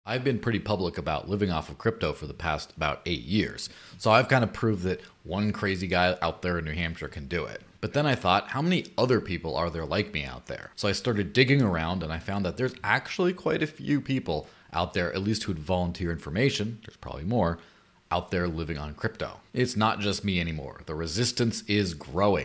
I've been pretty public about living off of crypto for the past about 8 years, so I've kind of proved that one crazy guy out there in New Hampshire can do it. But then I thought, how many other people are there like me out there? So I started digging around and I found that there's actually quite a few people out there, at least who'd volunteer information, there's probably more, out there living on crypto. It's not just me anymore. The resistance is growing.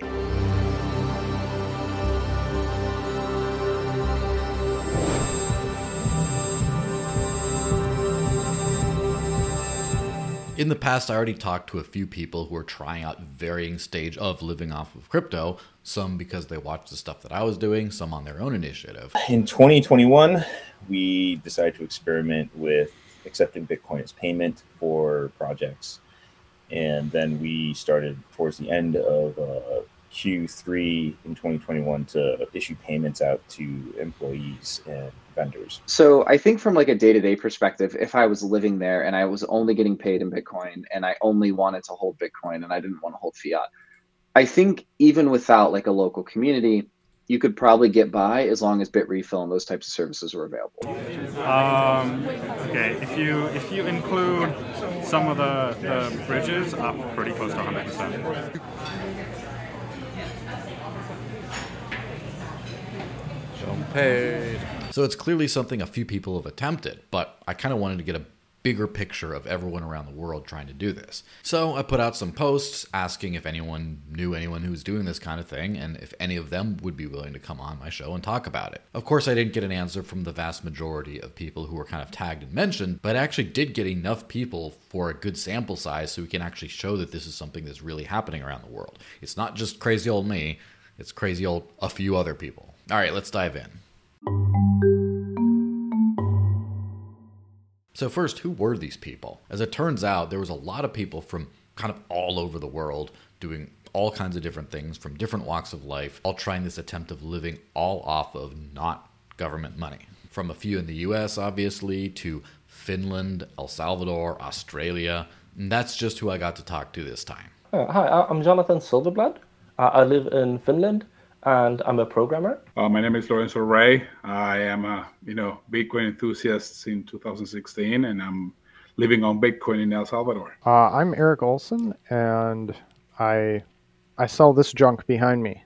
In the past, I already talked to a few people who are trying out varying stage of living off of crypto, some because they watched the stuff that I was doing, some on their own initiative. In 2021, we decided to experiment with accepting Bitcoin as payment for projects. And then we started towards the end of Q3 in 2021 to issue payments out to employees and vendors. So I think from like a day-to-day perspective, if I was living there and I was only getting paid in Bitcoin and I only wanted to hold Bitcoin and I didn't want to hold fiat, I think even without like a local community, you could probably get by as long as Bitrefill and those types of services were available. Okay, if you include some of the bridges, up pretty close to 100%. So it's clearly something a few people have attempted, but I kind of wanted to get a bigger picture of everyone around the world trying to do this. So I put out some posts asking if anyone knew anyone who was doing this kind of thing and if any of them would be willing to come on my show and talk about it. Of course, I didn't get an answer from the vast majority of people who were kind of tagged and mentioned, but I actually did get enough people for a good sample size so we can actually show that this is something that's really happening around the world. It's not just crazy old me, it's crazy old a few other people. All right, let's dive in. So first, who were these people? As it turns out, there was a lot of people from kind of all over the world doing all kinds of different things from different walks of life, all trying this attempt of living all off of not government money. From a few in the US, obviously, to Finland, El Salvador, Australia. And that's just who I got to talk to this time. Hi, I'm Jonathan Silverblad. I live in Finland. And I'm a programmer. My name is Lorenzo Ray. I am a Bitcoin enthusiast since 2016, and I'm living on Bitcoin in El Salvador. I'm Eric Olson, and I sell this junk behind me.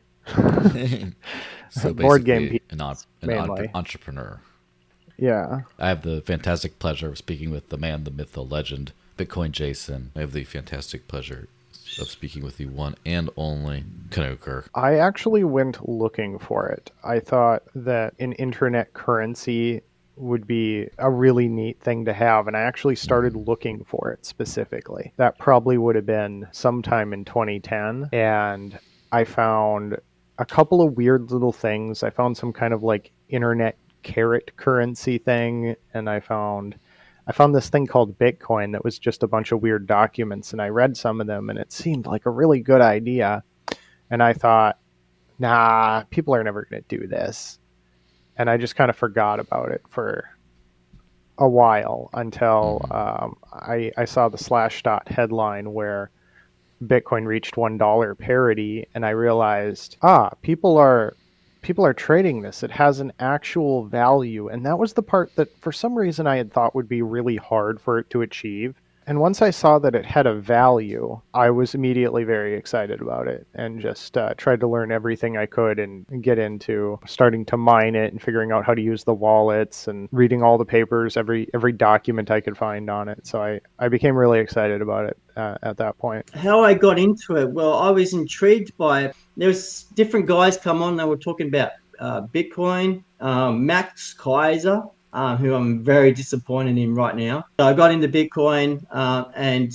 So board game an entrepreneur. Yeah. I have the fantastic pleasure of speaking with the man, the myth, the legend, Bitcoin Jason. I have the fantastic pleasure of speaking with the one and only Kanuker. I actually went looking for it. I thought that an internet currency would be a really neat thing to have, and I actually started looking for it specifically. That probably would have been sometime in 2010, and I found a couple of weird little things. I found some kind of like internet carrot currency thing, and I found this thing called Bitcoin that was just a bunch of weird documents, and I read some of them, and it seemed like a really good idea. And I thought, nah, people are never going to do this. And I just kind of forgot about it for a while until I saw the Slashdot headline where Bitcoin reached $1 parity, and I realized, people are trading this. It has an actual value. And that was the part that for some reason I had thought would be really hard for it to achieve. And once I saw that it had a value, I was immediately very excited about it and just tried to learn everything I could and get into starting to mine it and figuring out how to use the wallets and reading all the papers, every document I could find on it. So I became really excited about it at that point. How I got into it? Well, I was intrigued by it. There was different guys come on. They were talking about Bitcoin, Max Kaiser, who I'm very disappointed in right now. So I got into Bitcoin and,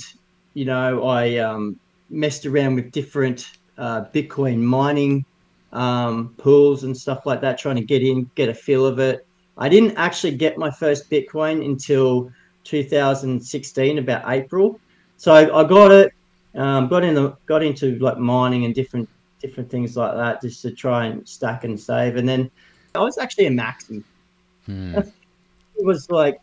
I messed around with different Bitcoin mining pools and stuff like that, trying to get a feel of it. I didn't actually get my first Bitcoin until 2016, about April. So I got it, got into like mining and different things like that, just to try and stack and save. And then I was actually a maxi. It was like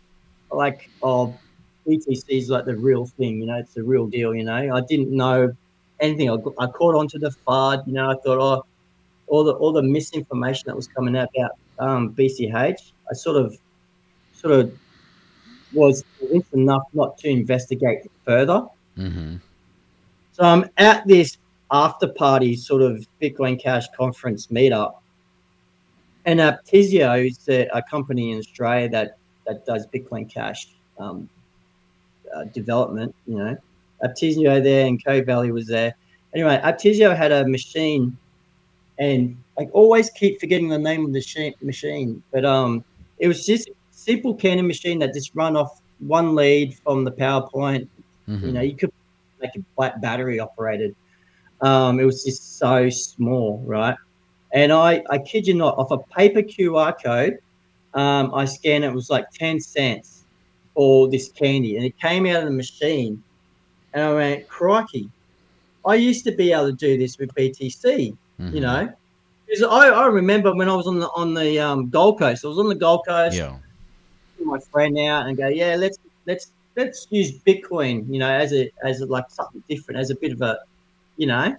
BTC is like the real thing, it's the real deal, I didn't know anything. I caught onto the FUD, I thought, all the misinformation that was coming out about BCH, I sort of was convinced enough not to investigate further. Mm-hmm. So I'm at this after party sort of Bitcoin Cash conference meetup, and Aptizio is a company in Australia that does Bitcoin Cash development. You know, Aptizio there and Co-Valley was there. Anyway, Aptizio had a machine, and I always keep forgetting the name of the machine, but it was just a simple canning machine that just run off one lead from the power point. Mm-hmm. You know, you could make it battery operated. It was just so small, right? And I kid you not, off a paper QR code, I scanned it. It was like 10 cents for this candy, and it came out of the machine, and I went, crikey! I used to be able to do this with BTC, Mm-hmm. you know. Because I remember when I was on the Gold Coast. I was on the Gold Coast. Yeah. With my friend out and go, yeah, let's use Bitcoin, you know, as a like something different, as a bit of a, you know,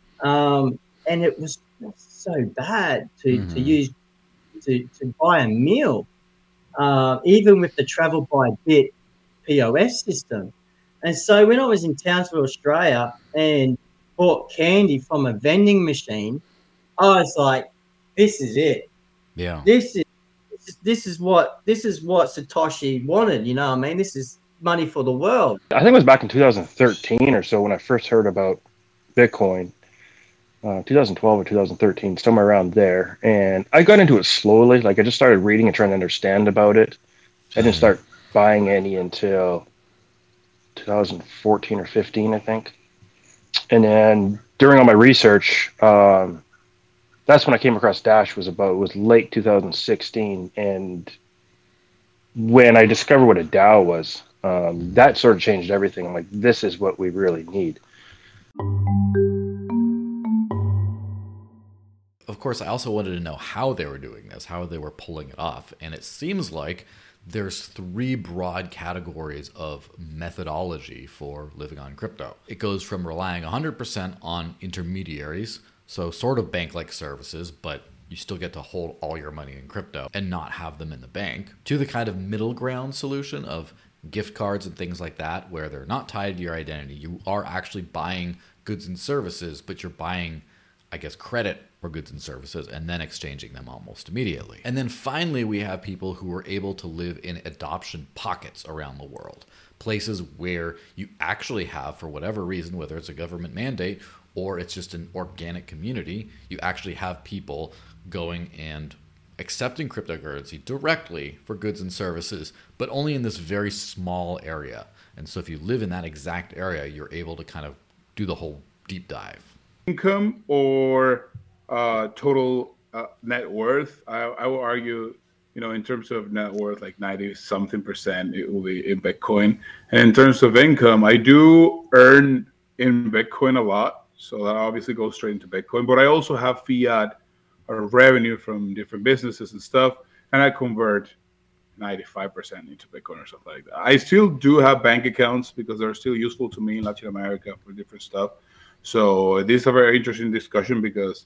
and it was so bad to use to buy a meal, even with the Travel by Bit POS system. And so when I was in Townsville, Australia, and bought candy from a vending machine, I was like, this is it. Yeah. This is what Satoshi wanted. You know what I mean? This is money for the world. I think it was back in 2013 or so when I first heard about Bitcoin. 2012 or 2013, somewhere around there. And I got into it slowly. Like, I just started reading and trying to understand about it. I didn't start buying any until 2014 or 15, I think. And then during all my research, that's when I came across Dash. It was late 2016. And when I discovered what a DAO was, that sort of changed everything. I'm like, this is what we really need. Of course, I also wanted to know how they were doing this, how they were pulling it off. And it seems like there's 3 broad categories of methodology for living on crypto. It goes from relying 100% on intermediaries, so sort of bank-like services, but you still get to hold all your money in crypto and not have them in the bank, to the kind of middle ground solution of gift cards and things like that, where they're not tied to your identity. You are actually buying goods and services, but you're buying, I guess, credit for goods and services and then exchanging them almost immediately. And then finally, we have people who are able to live in adoption pockets around the world, places where you actually have, for whatever reason, whether it's a government mandate or it's just an organic community, you actually have people going and accepting cryptocurrency directly for goods and services, but only in this very small area. And so if you live in that exact area, you're able to kind of do the whole deep dive. Income or total net worth, I will argue, in terms of net worth, like 90-something%, it will be in Bitcoin. And in terms of income, I do earn in Bitcoin a lot, so that obviously goes straight into Bitcoin. But I also have fiat or revenue from different businesses and stuff, and I convert 95% into Bitcoin or something like that. I still do have bank accounts because they're still useful to me in Latin America for different stuff. So this is a very interesting discussion because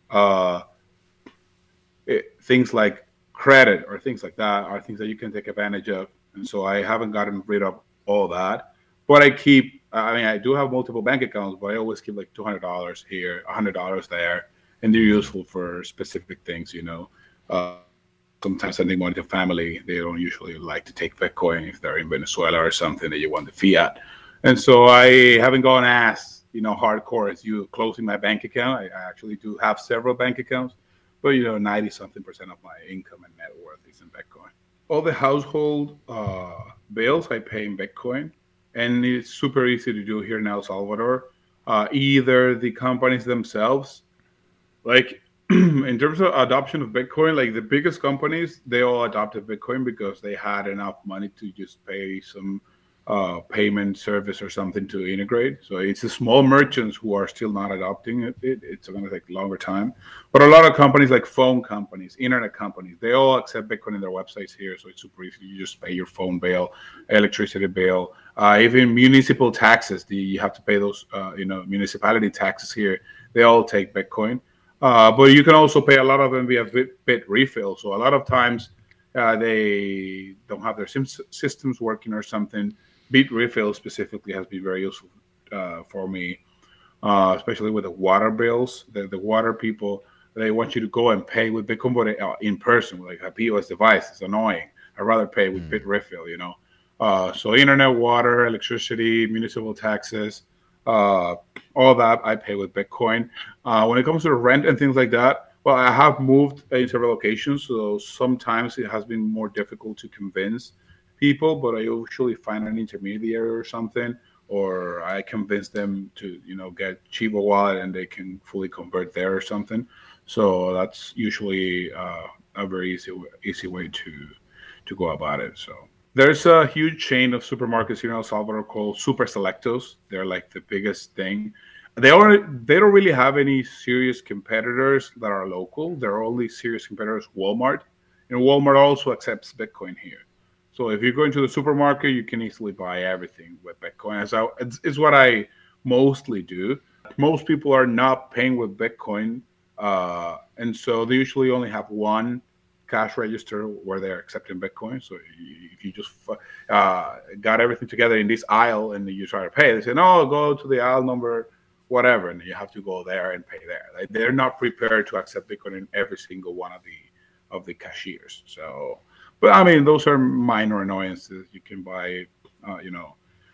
things like credit or things like that are things that you can take advantage of. And so I haven't gotten rid of all that. But I do have multiple bank accounts, but I always keep like $200 here, $100 there. And they're useful for specific things, Sometimes sending money to family, they don't usually like to take Bitcoin if they're in Venezuela or something that you want the fiat. And so I haven't gone as hardcore as you closing my bank account. I actually do have several bank accounts, but 90-something% of my income and net worth is in Bitcoin. All the household bills I pay in Bitcoin, and it's super easy to do here in El Salvador. Either the companies themselves, like in terms of adoption of Bitcoin, like the biggest companies, they all adopted Bitcoin because they had enough money to just pay some payment service or something to integrate. So it's the small merchants who are still not adopting it. It's going to take longer time. But a lot of companies like phone companies, internet companies, they all accept Bitcoin in their websites here. So it's super easy. You just pay your phone bill, electricity bill, even municipal taxes. You have to pay those, municipality taxes here. They all take Bitcoin. But you can also pay a lot of them via Bit refill. So a lot of times they don't have their systems working or something. Bitrefill specifically has been very useful for me, especially with the water bills. The water people, they want you to go and pay with Bitcoin, but in person, like a POS device. It's annoying. I'd rather pay with Bitrefill, you know. So internet, water, electricity, municipal taxes, all that I pay with Bitcoin. When it comes to rent and things like that, well, I have moved in several locations, so sometimes it has been more difficult to convince people, but I usually find an intermediary or something, or I convince them to, you know, get Chivo wallet and they can fully convert there or something. So that's usually a very easy way to go about it. So there's a huge chain of supermarkets here in El Salvador called Super Selectos. They're like the biggest thing. They don't really have any serious competitors that are local. Their only serious competitors Walmart, and Walmart also accepts Bitcoin here. So if you go into the supermarket, you can easily buy everything with Bitcoin. So it's what I mostly do. Most people are not paying with Bitcoin, and so they usually only have one cash register where they're accepting Bitcoin. So if you just got everything together in this aisle and you try to pay, they say, no, go to the aisle number whatever, and you have to go there and pay there. They're not prepared to accept Bitcoin in every single one of the cashiers. So, but I mean, those are minor annoyances. You can buy, you know,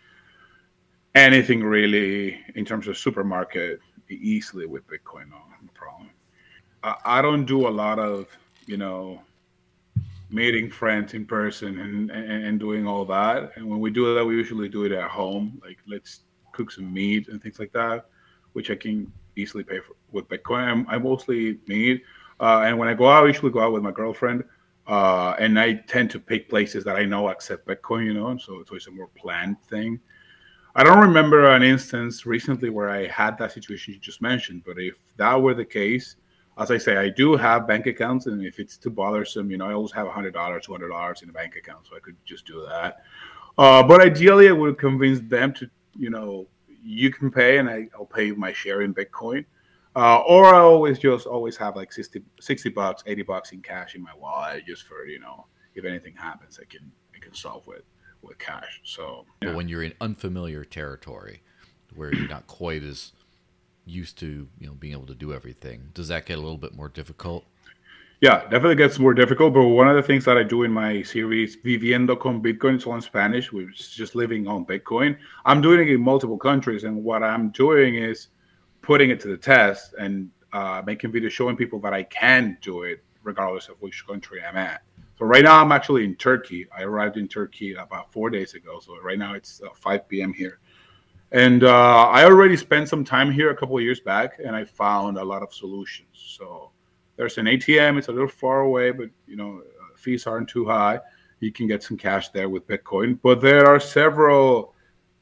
anything really in terms of supermarket easily with Bitcoin. No problem. I don't do a lot of, you know, meeting friends in person and doing all that. And when we do that, we usually do it at home. Like, let's cook some meat and things like that, which I can easily pay for with Bitcoin. I mostly meat. And when I go out, I usually go out with my girlfriend. And I tend to pick places that I know accept Bitcoin, you know, and so it's a more planned thing. I don't remember an instance recently where I had that situation you just mentioned, but if that were the case, as I say, I do have bank accounts, and if it's too bothersome, you know, I always have $100, $200 in a bank account, so I could just do that. But ideally, I would convince them to, you know, you can pay, and I'll pay you my share in Bitcoin. Or I always have like $60, $80 in cash in my wallet, just for, you know, if anything happens, I can solve with cash. So, yeah. But when you're in unfamiliar territory, where you're not quite as used to, you know, being able to do everything, does that get a little bit more difficult? Yeah, definitely gets more difficult. But one of the things that I do in my series, Viviendo con Bitcoin, it's all in Spanish, which is just living on Bitcoin. I'm doing it in multiple countries, and what I'm doing is putting it to the test and making videos showing people that I can do it regardless of which country I'm at. So right now I'm actually in Turkey. I arrived in Turkey about 4 days ago. So right now it's 5 p.m. here. And I already spent some time here a couple of years back, and I found a lot of solutions. So there's an ATM. It's a little far away, but, you know, fees aren't too high. You can get some cash there with Bitcoin. But there are several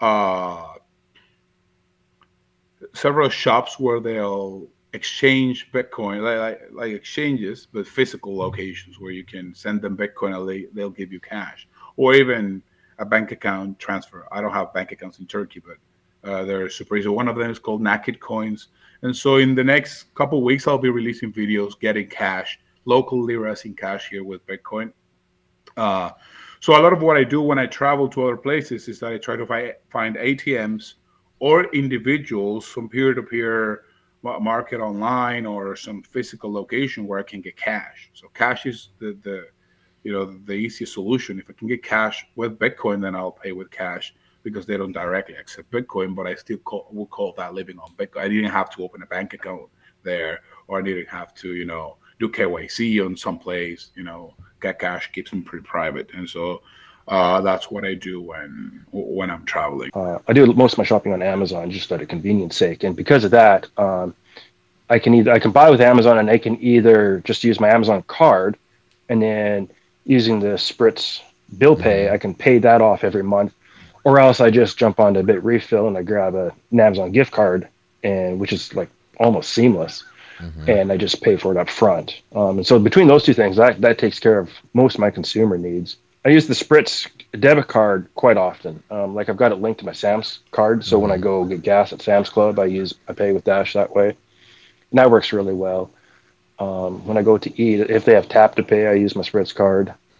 shops where they'll exchange Bitcoin, like exchanges, but physical locations where you can send them Bitcoin and they'll give you cash, or even a bank account transfer. I don't have bank accounts in Turkey, but they're super easy. One of them is called Naked Coins. And so in the next couple of weeks, I'll be releasing videos getting cash, local liras in cash here with Bitcoin. So a lot of what I do when I travel to other places is that I try to find ATMs or individuals, some peer-to-peer market online or some physical location where I can get cash. So cash is the easiest solution. If I can get cash with Bitcoin, then I'll pay with cash, because they don't directly accept Bitcoin, but I still will call that living on Bitcoin. I didn't have to open a bank account there, or I didn't have to, you know, do KYC on some place, you know, get cash, keeps them pretty private. And so that's what I do when I'm traveling. I do most of my shopping on Amazon just out of convenience sake. And because of that, I can buy with Amazon, and I can either just use my Amazon card, and then using the Spritz bill pay, I can pay that off every month. Or else I just jump onto Bitrefill and I grab an Amazon gift card, and which is like almost seamless, and I just pay for it up front. And so between those two things, that takes care of most of my consumer needs. I use the Spritz debit card quite often. Like I've got it linked to my Sam's card, so when I go get gas at Sam's Club, I pay with Dash that way, and that works really well. When I go to eat, if they have tap to pay, I use my Spritz card.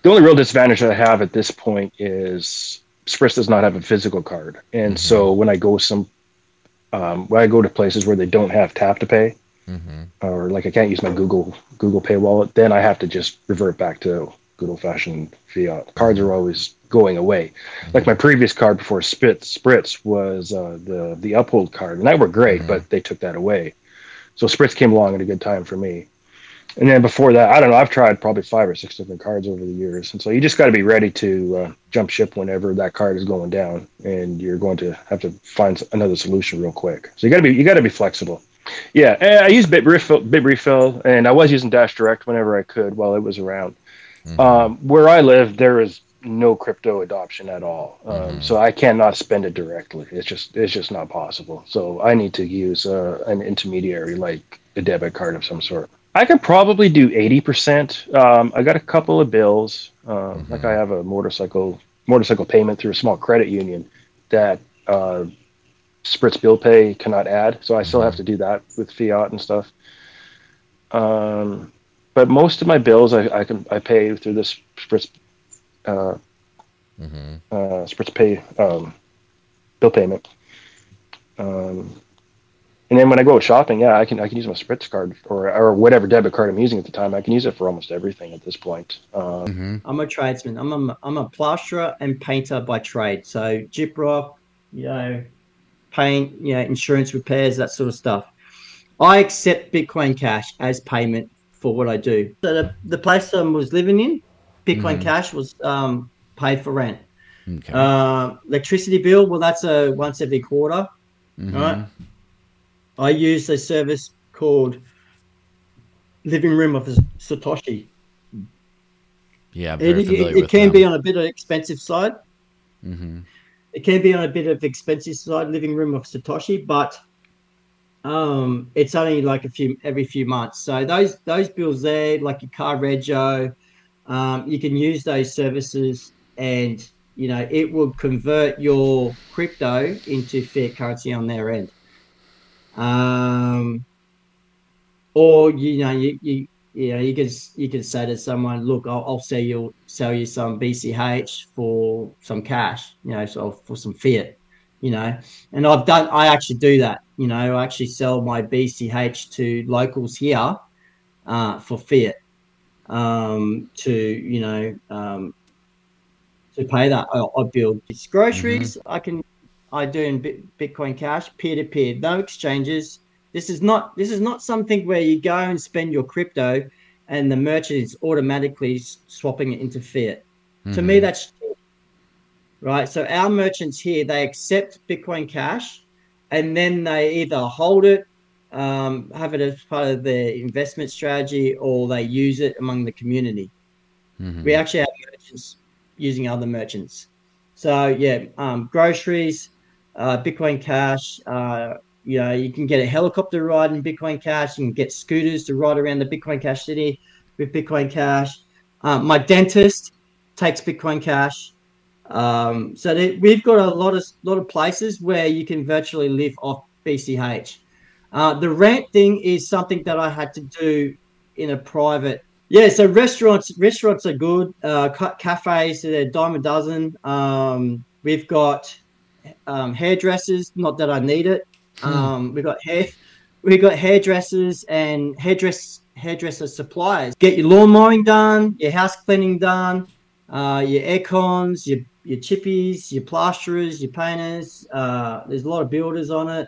The only real disadvantage that I have at this point is Spritz does not have a physical card, and so when I go to places where they don't have tap to pay, or like I can't use my Google Pay wallet, then I have to just revert back to good old fashioned fiat. Cards are always going away. Like my previous card before Spritz was the Uphold card, and that worked great, but they took that away. So Spritz came along at a good time for me. And then before that, I don't know, I've tried probably 5 or 6 different cards over the years. And so you just got to be ready to jump ship whenever that card is going down, and you're going to have to find another solution real quick. So you got to be flexible. Yeah, I use BitRefill, and I was using Dash Direct whenever I could while it was around. Where I live, there is no crypto adoption at all, so I cannot spend it directly. It's just not possible. So I need to use an intermediary, like a debit card of some sort. I could probably do 80%. I got a couple of bills, like I have a motorcycle payment through a small credit union that Spritz Bill Pay cannot add, so I still have to do that with fiat and stuff. But most of my bills I pay through this Spritz Spritz Pay bill payment. And then when I go shopping, I can use my Spritz card or whatever debit card I'm using at the time. I can use it for almost everything at this point. I'm a tradesman. I'm a plasterer and painter by trade. So gyprock, paint, insurance repairs, that sort of stuff. I accept Bitcoin Cash as payment for what I do. So the place I was living in, Bitcoin Cash was paid for rent. Okay. Electricity bill, well, that's a once every quarter, right? I use a service called Living Room of Satoshi. Yeah, I'm very familiar with it can be on a bit of expensive side. It can be on a bit of expensive side, Living Room of Satoshi, but it's only like every few months. So those bills there, like your car rego, you can use those services, and it will convert your crypto into fiat currency on their end. Or you can say to someone, look, I'll sell you some BCH for some cash, so for some fiat, and I actually do that. I actually sell my BCH to locals here for fiat to pay that. I build it's groceries. I do in Bitcoin Cash, peer-to-peer, no exchanges. This is not something where you go and spend your crypto and the merchant is automatically swapping it into fiat. To me, that's cheap, right? So our merchants here, they accept Bitcoin Cash, and then they either hold it, have it as part of their investment strategy, or they use it among the community. We actually have merchants using other merchants. So groceries, Bitcoin Cash, you can get a helicopter ride in Bitcoin Cash. You can get scooters to ride around the Bitcoin Cash city with Bitcoin Cash. My dentist takes Bitcoin Cash. So we've got a lot of places where you can virtually live off BCH. The rent thing is something that I had to do in a private. Yeah, so restaurants are good. Cafes, they're a dime a dozen. We've got hairdressers, not that I need it. We've got hairdressers and hairdresser suppliers. Get your lawn mowing done, your house cleaning done, your air cons, your chippies, your plasterers, your painters. There's a lot of builders on it.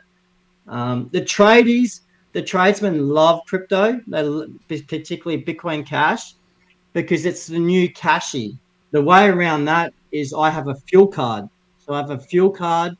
The tradesmen love crypto, particularly Bitcoin Cash, because it's the new cashy. The way around that is I have a fuel card. So I have a fuel card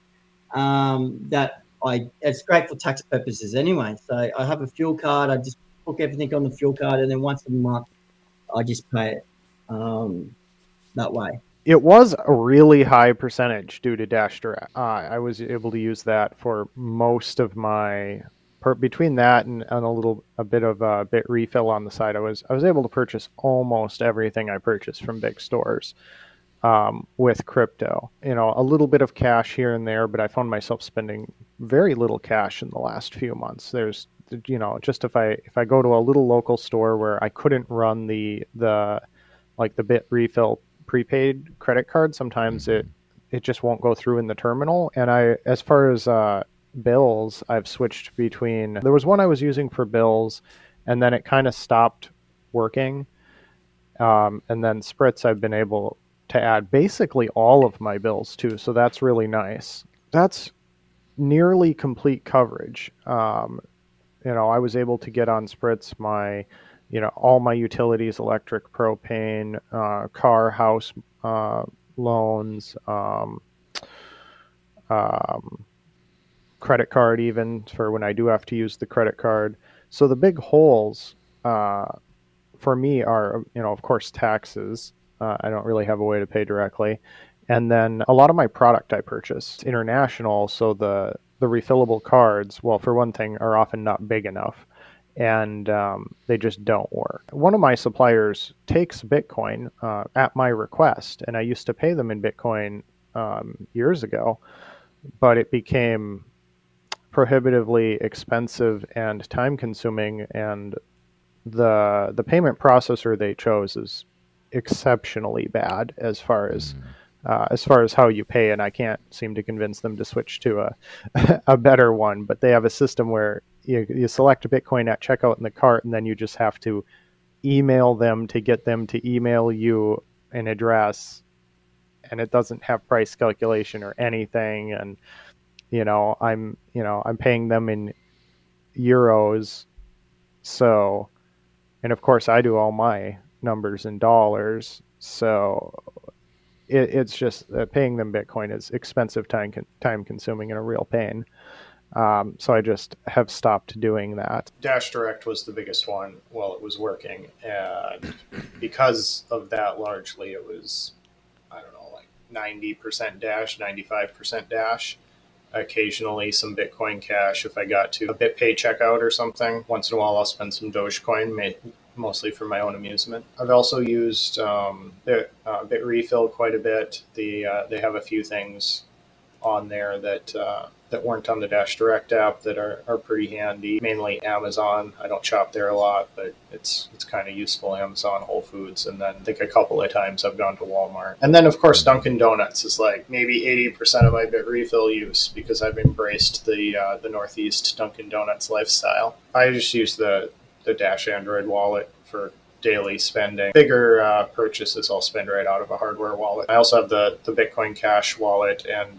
it's great for tax purposes anyway. So I have a fuel card. I just book everything on the fuel card, and then once a month I just pay it that way. It was a really high percentage due to Dash Direct. I was able to use that for most of my between that and a bit of BitRefill on the side. I was able to purchase almost everything I purchased from big stores with crypto. A little bit of cash here and there, but I found myself spending very little cash in the last few months. There's just if I go to a little local store where I couldn't run the like the Bitrefill prepaid credit card, sometimes it just won't go through in the terminal. And as far as bills, I've switched between, there was one I was using for bills, and then it kind of stopped working. And then Spritz, I've been able to add basically all of my bills too, so that's really nice. That's nearly complete coverage. I was able to get on Spritz my, all my utilities, electric, propane, car, house loans, credit card, even for when I do have to use the credit card. So the big holes for me are, of course, taxes. I don't really have a way to pay directly. And then a lot of my product I purchase international, so the refillable cards, well, for one thing, are often not big enough, and they just don't work. One of my suppliers takes Bitcoin at my request, and I used to pay them in Bitcoin years ago, but it became prohibitively expensive and time-consuming, and the payment processor they chose is exceptionally bad as far as how you pay, and I can't seem to convince them to switch to a better one. But they have a system where you select Bitcoin at checkout in the cart, and then you just have to email them to get them to email you an address, and it doesn't have price calculation or anything. And I'm paying them in euros, so, and of course I do all my numbers in dollars, so it's just paying them Bitcoin is expensive, time consuming, and a real pain. So I just have stopped doing that. Dash Direct was the biggest one while it was working, and because of that, largely it was, I don't know, like 90% Dash, 95% Dash. Occasionally some Bitcoin Cash if I got to a BitPay checkout or something. Once in a while I'll spend some Dogecoin, mostly for my own amusement. I've also used Bitrefill quite a bit. They have a few things on there that weren't on the Dash Direct app that are pretty handy. Mainly Amazon. I don't shop there a lot, but it's kind of useful. Amazon, Whole Foods, and then I think a couple of times I've gone to Walmart. And then of course Dunkin' Donuts is like maybe 80% of my Bitrefill use, because I've embraced the Northeast Dunkin' Donuts lifestyle. I just use the Dash Android wallet for daily spending. Bigger purchases I'll spend right out of a hardware wallet. I also have the Bitcoin Cash wallet and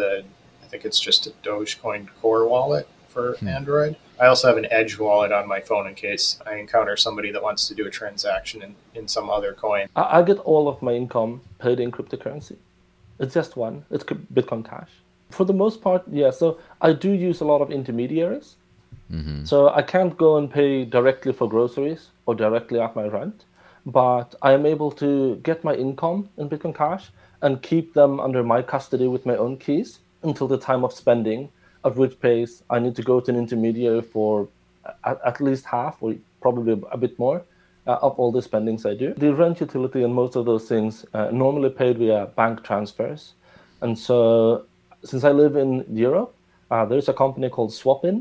I think it's just a Dogecoin Core wallet for Android. I also have an Edge wallet on my phone in case I encounter somebody that wants to do a transaction in some other coin. I get all of my income paid in cryptocurrency. It's just one. It's Bitcoin Cash. For the most part, yeah. So I do use a lot of intermediaries. Mm-hmm. So I can't go and pay directly for groceries or directly at my rent, but I am able to get my income in Bitcoin Cash and keep them under my custody with my own keys until the time of spending, at which pace I need to go to an intermediary for at least half or probably a bit more of all the spendings I do. The rent, utility, and most of those things normally paid via bank transfers. And so since I live in Europe, there's a company called Swapin,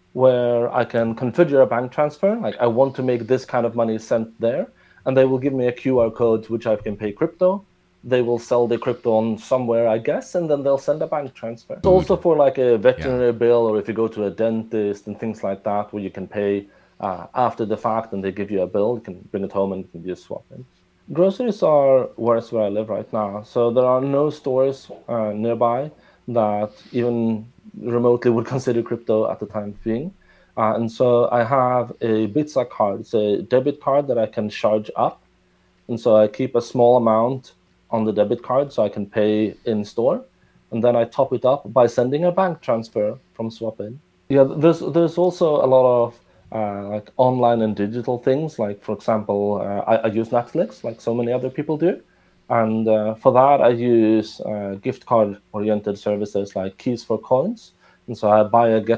where I can configure a bank transfer. Like I want to make this kind of money sent there, and they will give me a QR code which I can pay crypto. They will sell the crypto on somewhere, I guess, and then they'll send a bank transfer. It's also for like a veterinary bill, or if you go to a dentist and things like that, where you can pay after the fact and they give you a bill, you can bring it home and you can just swap it. Groceries are worse where I live right now. So there are no stores nearby that even remotely would consider crypto at the time being. And so I have a Bitsa card. It's a debit card that I can charge up. And so I keep a small amount on the debit card so I can pay in store. And then I top it up by sending a bank transfer from Swapin. Yeah, there's also a lot of like online and digital things. Like, for example, I use Netflix like so many other people do. And for that, I use gift card-oriented services like Keys for Coins. And so I buy a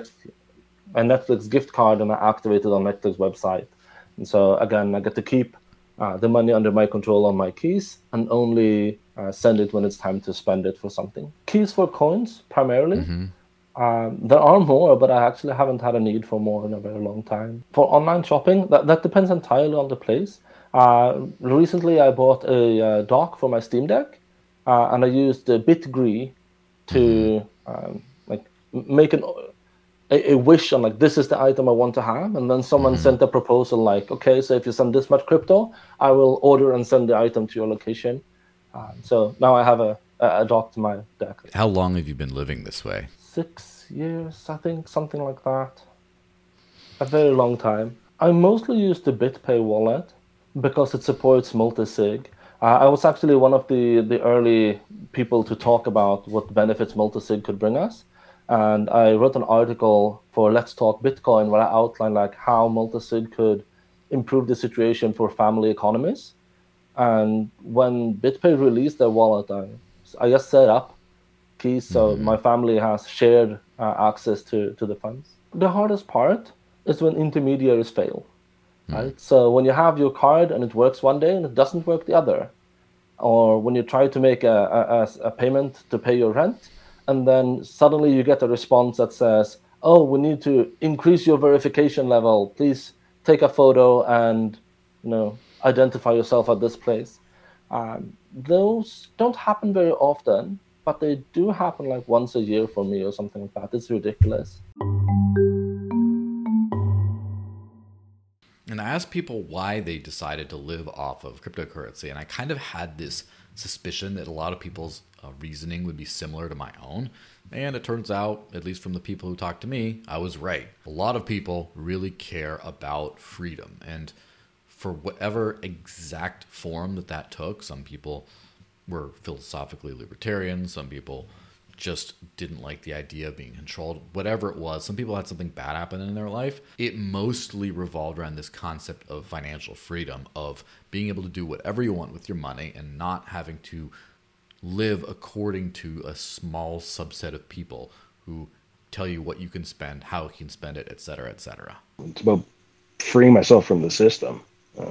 Netflix gift card and I activate it on Netflix website. And so again, I get to keep the money under my control on my keys and only send it when it's time to spend it for something. Keys for Coins, primarily. Mm-hmm. There are more, but I actually haven't had a need for more in a very long time. For online shopping, that depends entirely on the place. Recently, I bought a dock for my Steam Deck, and I used BitGree to make a wish on this is the item I want to have, and then someone sent a proposal like, okay, so if you send this much crypto, I will order and send the item to your location. So now I have a dock to my deck. How long have you been living this way? 6 years, I think, something like that. A very long time. I mostly use the BitPay wallet because it supports multi-sig. I was actually one of the early people to talk about what benefits multi-sig could bring us. And I wrote an article for Let's Talk Bitcoin where I outlined how multi-sig could improve the situation for family economies. And when BitPay released their wallet, I just set up keys so my family has shared access to the funds. The hardest part is when intermediaries fail. Right? So when you have your card and it works one day and it doesn't work the other, or when you try to make a payment to pay your rent, and then suddenly you get a response that says, oh, we need to increase your verification level. Please take a photo and identify yourself at this place. Those don't happen very often, but they do happen once a year for me or something like that. It's ridiculous. And I asked people why they decided to live off of cryptocurrency, and I kind of had this suspicion that a lot of people's reasoning would be similar to my own. And it turns out, at least from the people who talked to me, I was right. A lot of people really care about freedom. And for whatever exact form that took, some people were philosophically libertarian, some people just didn't like the idea of being controlled, whatever it was. Some people had something bad happen in their life. It mostly revolved around this concept of financial freedom, of being able to do whatever you want with your money and not having to live according to a small subset of people who tell you what you can spend, how you can spend it, etc., etc. It's about freeing myself from the system.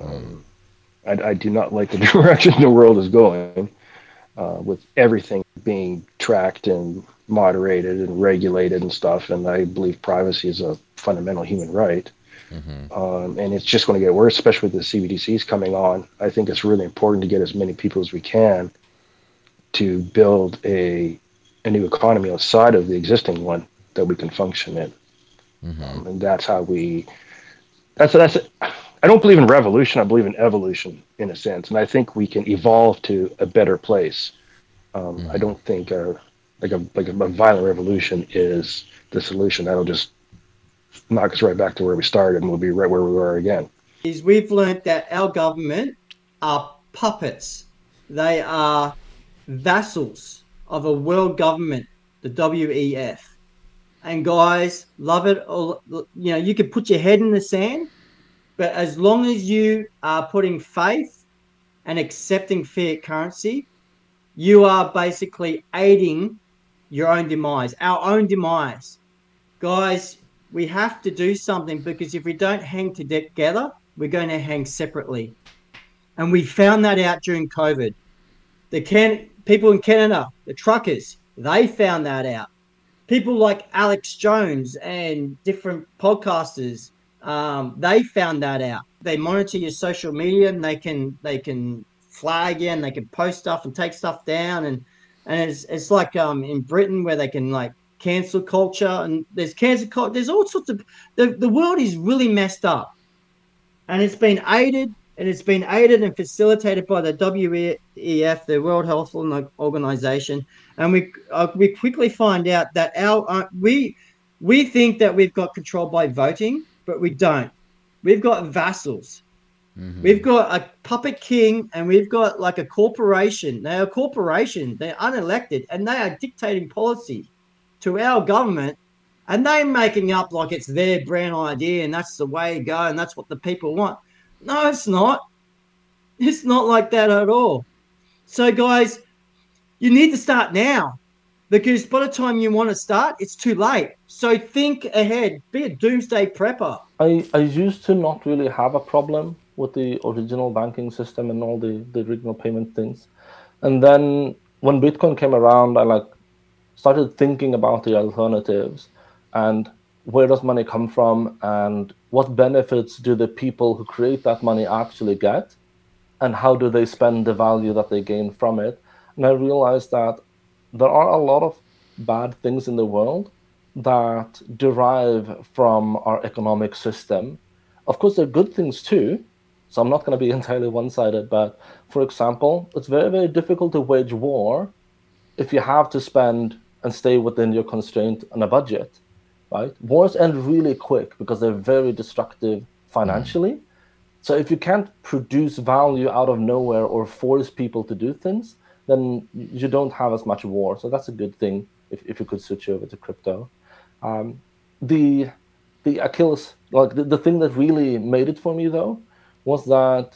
I do not like the direction the world is going, with everything being tracked and moderated and regulated and stuff. And I believe privacy is a fundamental human right. And it's just going to get worse, especially with the CBDCs coming on. I think it's really important to get as many people as we can to build a new economy outside of the existing one that we can function in. And that's how that's it. I don't believe in revolution. I believe in evolution in a sense. And I think we can evolve to a better place. I don't think a violent revolution is the solution. That'll just knock us right back to where we started, and we'll be right where we were again. We've learned that our government are puppets. They are vassals of a world government, the WEF. And guys, love it or you can put your head in the sand, but as long as you are putting faith and accepting fiat currency, you are basically aiding your own demise, our own demise. Guys, we have to do something, because if we don't hang together, we're going to hang separately. And we found that out during COVID. People in Canada, the truckers, they found that out. People like Alex Jones and different podcasters, they found that out. They monitor your social media, and they can flag you, and they can post stuff and take stuff down, and it's like in Britain where they can cancel culture, and there's cancel culture. There's all sorts of the world is really messed up, and it's been aided and facilitated by the WEF, the World Health Organization, and we quickly find out that we think that we've got control by voting, but we don't. We've got vassals. We've got a puppet king, and we've got a corporation. They're a corporation. They're unelected, and they are dictating policy to our government, and they're making up like it's their brand idea, and that's the way to go, and that's what the people want. No, it's not. It's not like that at all. So, guys, you need to start now, because by the time you want to start, it's too late. So think ahead. Be a doomsday prepper. I used to not really have a problem with the original banking system and all the original payment things. And then when Bitcoin came around, I started thinking about the alternatives and where does money come from and what benefits do the people who create that money actually get. and how do they spend the value that they gain from it. And I realized that there are a lot of bad things in the world that derive from our economic system. Of course, there are good things too, so I'm not going to be entirely one-sided, but for example, it's very, very difficult to wage war if you have to spend and stay within your constraint and a budget, right? Wars end really quick because they're very destructive financially. So if you can't produce value out of nowhere or force people to do things, then you don't have as much war. So that's a good thing if you could switch over to crypto. The Achilles, like the thing that really made it for me though, was that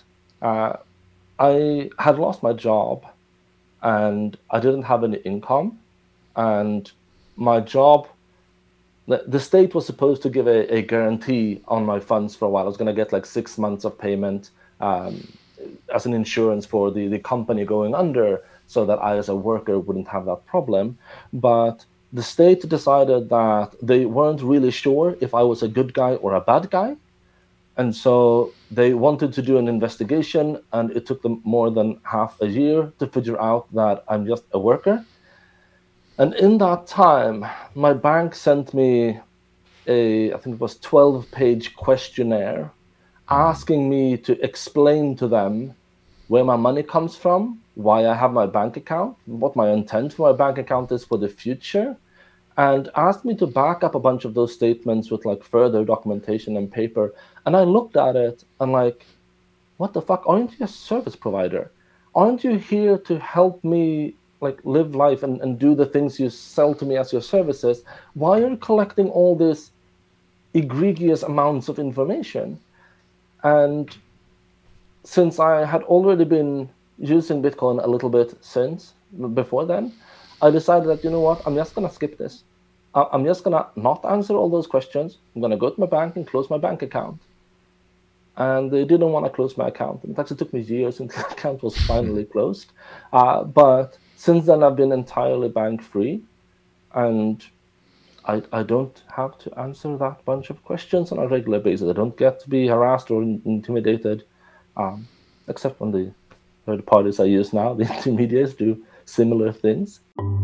I had lost my job and I didn't have any income, and my job, the state was supposed to give a guarantee on my funds for a while. I was going to get like 6 months of payment as an insurance for the company going under, so that I as a worker wouldn't have that problem. But the state decided that they weren't really sure if I was a good guy or a bad guy. And so they wanted to do an investigation, and it took them more than half a year to figure out that I'm just a worker. And in that time, my bank sent me I think it was 12-page questionnaire asking me to explain to them where my money comes from, why I have my bank account, what my intent for my bank account is for the future, and asked me to back up a bunch of those statements with like further documentation and paper. And I looked at it and like, what the fuck? Aren't you a service provider? Aren't you here to help me like live life and do the things you sell to me as your services? Why are you collecting all this egregious amounts of information? And since I had already been using Bitcoin a little bit before then, I decided that, you know what, I'm just going to skip this. I'm just going to not answer all those questions. I'm going to go to my bank and close my bank account. And they didn't want to close my account. In fact, it took me years until the account was finally closed. But since then, I've been entirely bank-free. And I don't have to answer that bunch of questions on a regular basis. I don't get to be harassed or intimidated, except when the third parties I use now, the intermediaries, do similar things.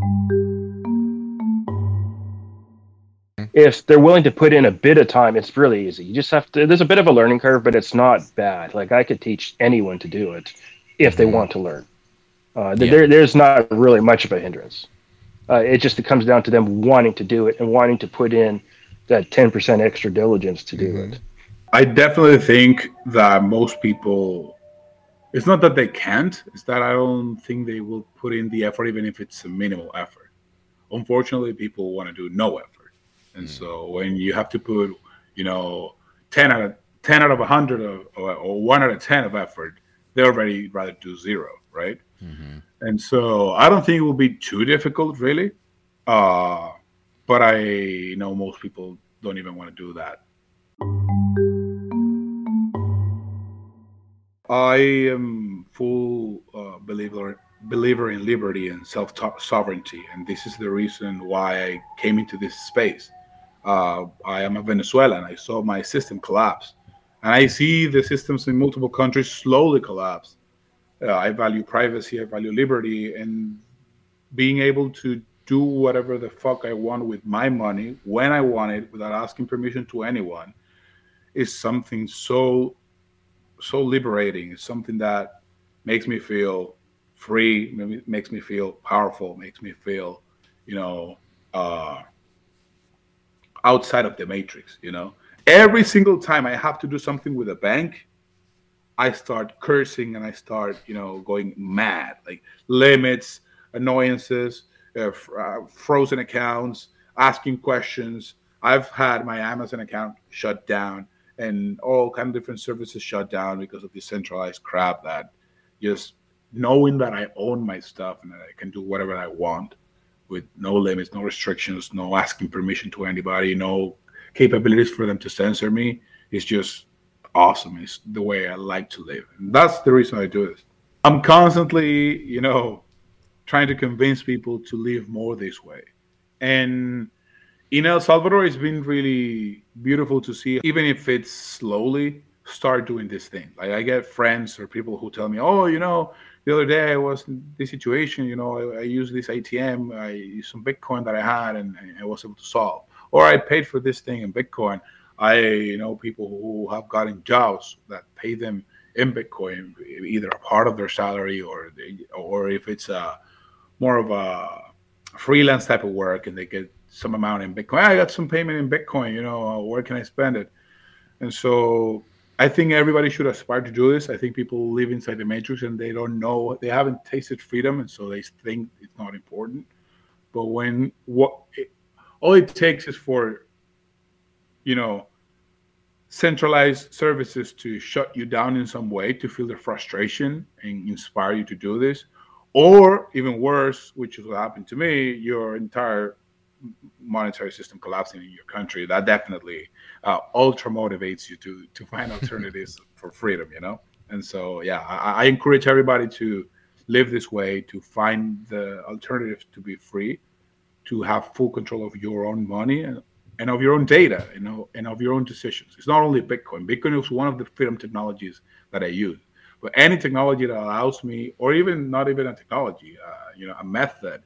If they're willing to put in a bit of time, it's really easy. You just have to, there's a bit of a learning curve, but it's not bad. Like I could teach anyone to do it if they want to learn. There's not really much of a hindrance. It comes down to them wanting to do it and wanting to put in that 10% extra diligence to do it. I definitely think that most people, it's not that they can't, it's that I don't think they will put in the effort, even if it's a minimal effort. Unfortunately, people want to do no effort. And so when you have to put, 10 out of 100 or 1 out of 10 of effort, they already rather do 0, right? And so I don't think it will be too difficult, really. But I know most people don't even want to do that. I am full believer in liberty and self-sovereignty, and this is the reason why I came into this space. I am a Venezuelan. I saw my system collapse, and I see the systems in multiple countries slowly collapse. I value privacy, I value liberty, and being able to do whatever the fuck I want with my money when I want it without asking permission to anyone is something so liberating. It's something that makes me feel free, makes me feel powerful, makes me feel, outside of the matrix. Every single time I have to do something with a bank, I start cursing and I start, going mad, like limits, annoyances, frozen accounts, asking questions. I've had my Amazon account shut down and all kind of different services shut down because of decentralized crap, that just knowing that I own my stuff and that I can do whatever I want with no limits, no restrictions, no asking permission to anybody, no capabilities for them to censor me, is just awesome. It's the way I like to live. And that's the reason I do this. I'm constantly, trying to convince people to live more this way. And in El Salvador, it's been really beautiful to see, even if it's slowly start doing this thing. Like I get friends or people who tell me, oh, the other day I was in this situation, I used this ATM, I used some Bitcoin that I had and I was able to solve. Or I paid for this thing in Bitcoin. I know people who have gotten jobs that pay them in Bitcoin, either a part of their salary or if it's more of a freelance type of work and they get some amount in Bitcoin. I got some payment in Bitcoin, where can I spend it? And so I think everybody should aspire to do this. I think people live inside the matrix and they don't know, they haven't tasted freedom, and so they think it's not important. But all it takes is for, centralized services to shut you down in some way, to feel the frustration and inspire you to do this. Or even worse, which is what happened to me, your entire monetary system collapsing in your country. That definitely ultra motivates you to find alternatives for freedom, And so, yeah, I encourage everybody to live this way, to find the alternative to be free, to have full control of your own money and of your own data, and of your own decisions. It's not only Bitcoin. Bitcoin is one of the freedom technologies that I use. But any technology that allows me, or even not even a technology, a method,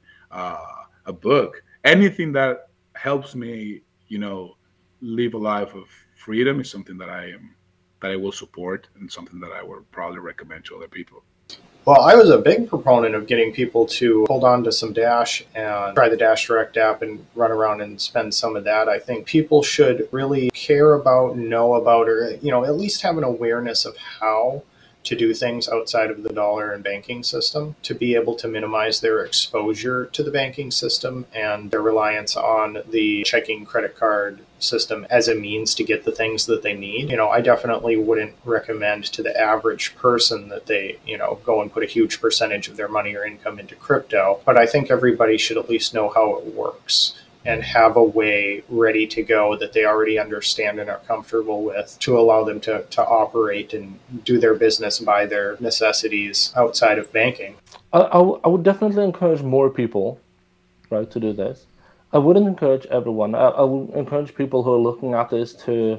a book, anything that helps me, live a life of freedom is something that I will support, and something that I will probably recommend to other people. Well, I was a big proponent of getting people to hold on to some Dash and try the Dash Direct app and run around and spend some of that. I think people should really care about, know about, or, at least have an awareness of how to do things outside of the dollar and banking system, to be able to minimize their exposure to the banking system and their reliance on the checking credit card system as a means to get the things that they need. I definitely wouldn't recommend to the average person that they, go and put a huge percentage of their money or income into crypto. But I think everybody should at least know how it works and have a way ready to go that they already understand and are comfortable with, to allow them to operate and do their business by their necessities outside of banking. I would definitely encourage more people, right, to do this. I wouldn't encourage everyone. I would encourage people who are looking at this to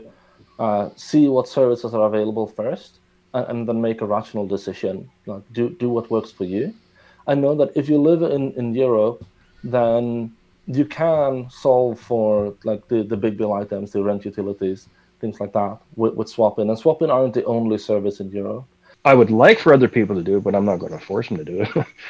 see what services are available first, and then make a rational decision. Like, do what works for you. I know that if you live in Europe, then you can solve for like the big bill items, the rent utilities, things like that with Swapin. And Swapin aren't the only service in Europe. I would like for other people to do it, but I'm not going to force them to do it.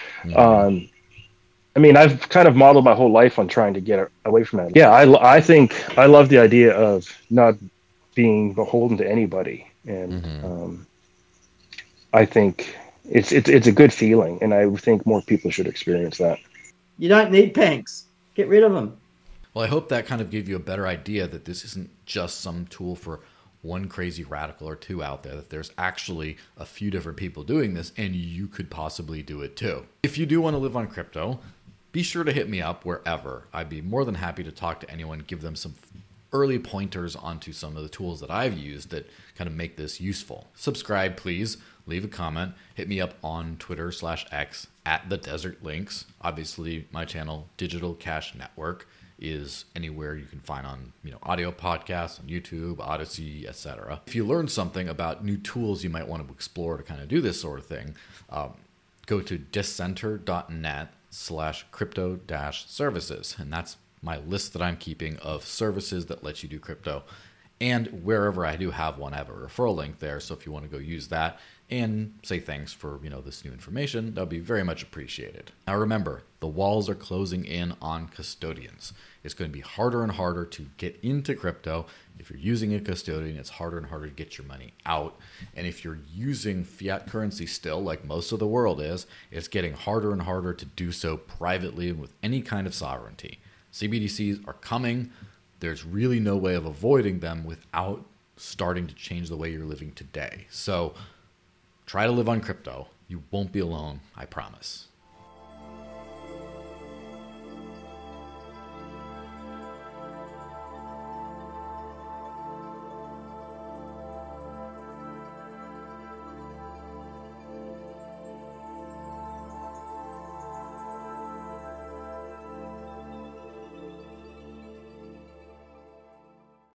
Mm-hmm. I've kind of modeled my whole life on trying to get away from that. Yeah, I think I love the idea of not being beholden to anybody. And I think it's a good feeling, and I think more people should experience that. You don't need banks. Get rid of them. Well, I hope that kind of gave you a better idea that this isn't just some tool for one crazy radical or two out there, that there's actually a few different people doing this, and you could possibly do it too. If you do want to live on crypto, be sure to hit me up wherever. I'd be more than happy to talk to anyone, give them some early pointers onto some of the tools that I've used that kind of make this useful. Subscribe, please. Leave a comment. Hit me up on Twitter/X @TheDesertLinks. Obviously, my channel, Digital Cash Network, is anywhere you can find on audio podcasts, on YouTube, Odyssey, etc. If you learn something about new tools you might want to explore to kind of do this sort of thing, go to dissenter.net/crypto-services, and that's my list that I'm keeping of services that let you do crypto. And wherever I do have one, I have a referral link there. So if you want to go use that and say thanks for, this new information, that would be very much appreciated. Now remember, the walls are closing in on custodians. It's going to be harder and harder to get into crypto. If you're using a custodian, it's harder and harder to get your money out. And if you're using fiat currency still, like most of the world is, it's getting harder and harder to do so privately and with any kind of sovereignty. CBDCs are coming. There's really no way of avoiding them without starting to change the way you're living today. So try to live on crypto. You won't be alone, I promise.